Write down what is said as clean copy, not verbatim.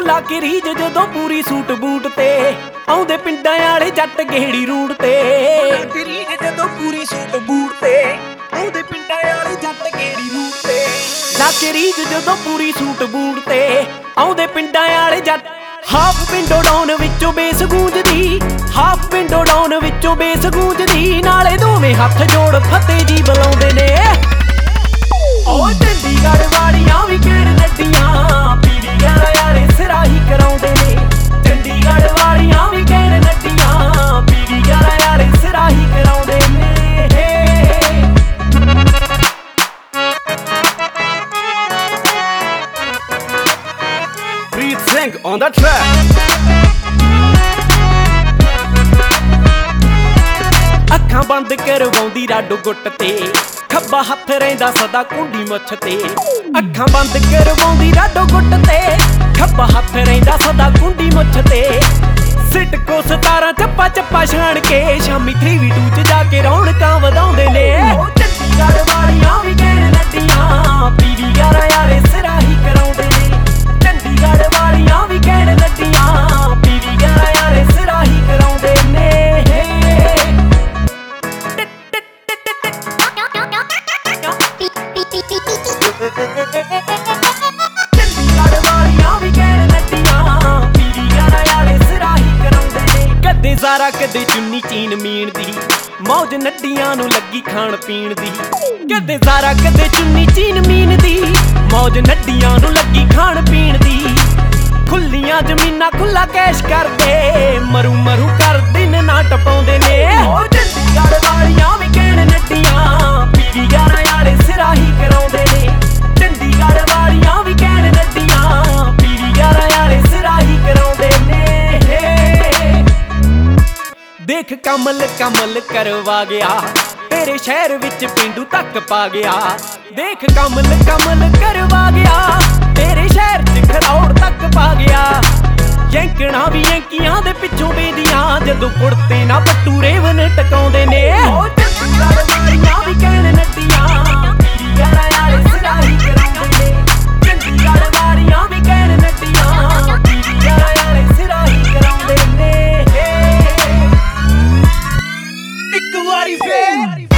ਲਾ ਕੇ ਰੀਝ ਜਦੋਂ ਪੂਰੀ ਸੂਟ ਬੂਟ ਤੇ ਆਉਂਦੇ ਪਿੰਡਾਂ ਵਾਲੇ ਜੱਟ ਗੇੜੀ ਰੂੜ ਤੇ ਲਾ ਕੇ ਰੀਝ ਜਦੋਂ ਪੂਰੀ ਸੂਟ ਬੂਟ ਤੇ ਆਉਂਦੇ ਪਿੰਡਾਂ ਵਾਲੇ ਜੱਟ ਗੇੜੀ ਰੂੜ ਤੇ ਲਾ ਕੇ ਰੀਝ ਜਦੋਂ ਪੂਰੀ ਸੂਟ ਬੂਟ ਤੇ ਆਉਂਦੇ ਪਿੰਡਾਂ ਵਾਲੇ ਜੱਟ ਹਾਫ ਵਿੰਡੋ ਡਾਊਨ ਵਿੱਚੋਂ ਬੇਸ ਗੂੰਜਦੀ ਹਾਫ ਵਿੰਡੋ ਡਾਊਨ ਵਿੱਚੋਂ ਬੇਸ ਗੂੰਜਦੀ ਨਾਲੇ ਦੋਵੇਂ ਹੱਥ ਜੋੜ ਫਤਿਹ ਜੀ ਬੁਲਾਉਂਦੇ ਨੇ ਓ ਚੰਡੀਗੜ੍ਹ ਵਾਲੀਆਂ ਵੀ ਕਿਹੜ ਨੱਡੀਆਂ ਪੀੜੀ ਯਾਰੇ ਸਿਰਾਹੀ ਕਰਾਉਂਦੇ ਨੇ ਚੰਡੀਗੜ੍ਹ ਵਾਲੀਆਂ ਵੀ ਕਿਹੜ ਨੱਡੀਆਂ ਪੀੜੀ ਯਾਰੇ ਸਿਰਾਹੀ ਕਰਾਉਂਦੇ ਨੇ Preet Singh on the track ਅੱਖਾਂ ਬੰਦ ਕਰਵਾਉਂਦੀ ਰਾਡੋ ਗੁੱਟ ਤੇ ਖੱਬਾ ਹੱਥ ਰਹਿੰਦਾ ਸਦਾ ਕੁੰਡੀ ਮੁੱਛ ਤੇ ਅੱਖਾਂ ਬੰਦ ਕਰਵਾਉਂਦੀ ਰਾਡੋ ਗੁੱਟ ਤੇ ਖੱਬਾ ਹੱਥ ਰਹਿੰਦਾ ਸਦਾ ਕੁੰਡੀ ਮੁੱਛ ਤੇ ਸਿੱਟ ਕੋ 17 ਚੱਪਾ ਚੱਪਾ ਛਾਣ ਕੇ ਸ਼ਾਮੀ 3v2 ਚ ਜਾ ਕੇ ਰੌਣਕਾਂ ਵਧਾਉਂਦੇ ਨੇ ਓ ਚੰਡੀਗੜ੍ਹ ਵਾਲੀਆਂ ਵੀ ਕਹਿਣ ਨੱਡੀਆਂ ਪੀੜੀ ਯਾਰੇ ਸਿਰਾਹੀ ਕਰਾਉਂਦੇ ਨੇ ਚੰਡੀਗੜ੍ਹ ਵਾਲੀਆਂ ਵੀ ਕਹਿਣ ਨੱਡੀਆਂ ਪੀੜੀ ਯਾਰੇ ਸਿਰਾਹੀ ਕਰਾਉਂਦੇ ਨੇ ਚੰਡੀਗੜ੍ਹ ਵਾਲੀਆਂ ਵੀ ਕਹਿਣ ਨੱਡੀਆਂ ਪੀੜੀ ਯਾਰੇ ਸਿਰਾਹੀ ਕਰਾਉਂਦੇ ਨੇ ਕਦੇ ਜ਼ਾਰਾ ਕਦੇ ਚੁੰਨੀ ਚੀਨ ਮੀਣ ਦੀ ਮੌਜ ਨੱਡੀਆਂ ਨੂੰ ਲੱਗੀ ਖਾਣ ਪੀਣ ਦੀ ਕਦੇ ਜ਼ਾਰਾ ਕਦੇ ਚੁੰਨੀ ਚੀਨ ਮੀਣ ਦੀ ਮੌਜ ਨੱਡੀਆਂ ਨੂੰ ਲੱਗੀ ਖਾਣ ਪੀਣ ਦੀ ਖੁੱਲੀਆਂ ਜ਼ਮੀਨਾਂ ਖੁੱਲਾ ਕੈਸ਼ ਕਰਦੇ ਮਰੂ ਮਰੂ ਕਰ ਦਿਨ ਨਾ ਟਪਾਉਂਦੇ ਨੇ ਓ ਚੰਡੀਗੜ੍ਹ ਵਾਲੀਆਂ ਵੀ ਕਹਿਣ ਨੱਡੀਆਂ ਪੀੜੀ ਯਾਰੇ ਸਿਰਾਹੀ ਕਰਾਉਂਦੇ ਨੇ ਚੰਡੀਗੜ੍ਹ ਵਾਲੀਆਂ ਵੀ ਕਹਿਣ ਨੱਡੀਆਂ ਪੀੜੀ ਯਾਰੇ ਸਿਰਾਹੀ ਕਰਾਉਂਦੇ ਨੇ ਦੇਖ ਕਮਲ ਕਮਲ ਕਰਵਾ ਗਿਆ ਤੇਰੇ ਸ਼ਹਿਰ ਵਿੱਚ ਪਿੰਡੂ ਤੱਕ ਪਾ ਗਿਆ ਦੇਖ ਕਮਲ ਕਮਲ ਕਰਵਾ ਗਿਆ ਤੇਰੇ ਸ਼ਹਿਰ ਚ ਖਰੌੜ ਤੱਕ ਪਾ ਗਿਆ ਯੈਂਕਣਾ ਵੀ ਯੈਂਕੀਆਂ ਦੇ ਪਿੱਛੋਂ ਵੇਦੀਆਂ ਜਦੋਂ ਕੁੜਤੇ ਨਾ ਬਟੂਰੇ ਵਨ ਟਕਾਉਂਦੇ ਨੇ ਓ ਚੰਡੀਗੜ੍ਹ ਵਾਲੀਆਂ ਵੀ ਕਹਿਣ ਨੱਡੀਆਂ ਪੀੜੀ ਯਾਰੇ ਸਿਰਾਹੀ ਕਰਾਉਂਦੇ ਨੇ ਚੰਡੀਗੜ੍ਹ ਵਾਲੀਆਂ ਵੀ ਕਹਿਣ ਨੱਡੀਆਂ ਪੀੜੀ ਯਾਰੇ ਸਿਰਾਹੀ ਕਰਾਉਂਦੇ ਨੇ ਇੱਕ ਵਾਰੀ ਫੇਰ